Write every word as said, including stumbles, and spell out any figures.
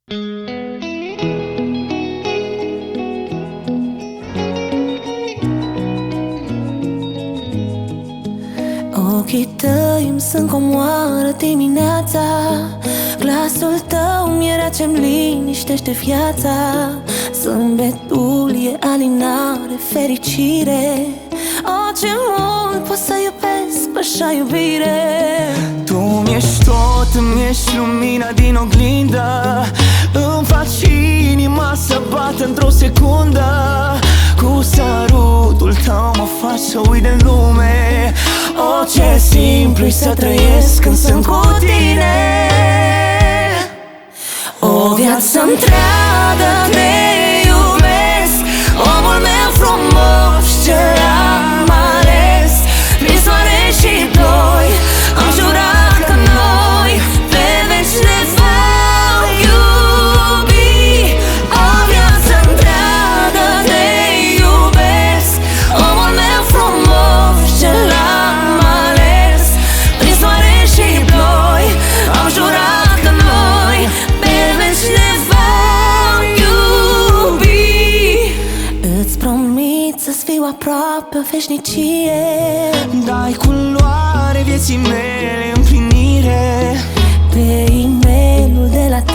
Ochii tăi îmi sunt comoară dimineața. Glasul tău mi era ce-mi liniștește viața. Zâmbetul e alinare, fericire. O, ce mult pot să iubesc așa iubire. Tu mi-ești tot, îmi ești lumina din oglindă. Îmi faci inima să bată într-o secundă. Cu sărutul tău mă faci să uit de lume. O, ce simplu-i să trăiesc când sunt cu tine. O viață întreagă te iubesc, omul meu frumos ce am ales. Prin soare și ploi am jurat că noi pe veci ne vom iubi. O viață întreagă te iubesc, omul meu frumos ce l-am ales. Prin soare și ploi am jurat că noi pe veci ne vom iubi. Îți promit să-ți fiu aproape o veșnicie. Dai culoare vieții mele, împlinire. Pe e-mailul de la